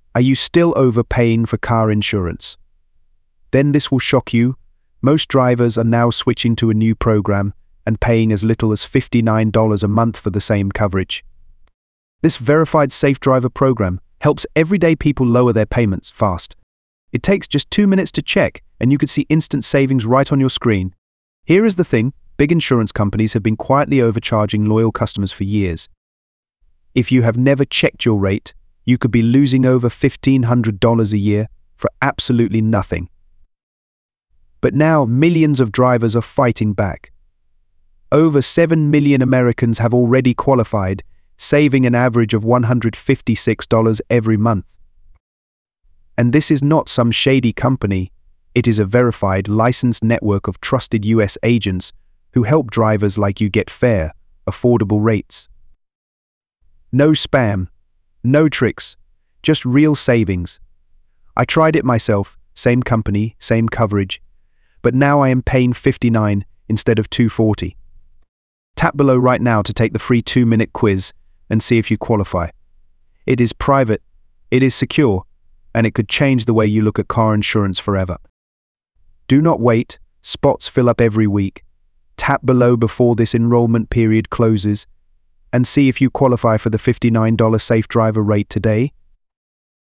Are you still overpaying for car insurance? Then this will shock you. Most drivers are now switching to a new program and paying as little as $59 a month for the same coverage. This verified Safe Driver program helps everyday people lower their payments fast. It takes just 2 minutes to check, and you could see instant savings right on your screen. Here is the thing, big insurance companies have been quietly overcharging loyal customers for years. If you have never checked your rate, you could be losing over $1,500 a year for absolutely nothing. But now millions of drivers are fighting back. Over 7 million Americans have already qualified, saving an average of $156 every month. And this is not some shady company. It is a verified, licensed network of trusted US agents who help drivers like you get fair, affordable rates. No spam, no tricks, just real savings. I tried it myself, same company, same coverage, but now I am paying $59 instead of $240. Tap below right now to take the free 2-minute quiz and see if you qualify. It is private, it is secure, and it could change the way you look at car insurance forever. Do not wait, spots fill up every week. Tap below before this enrollment period closes and see if you qualify for the $59 Safe Driver rate today.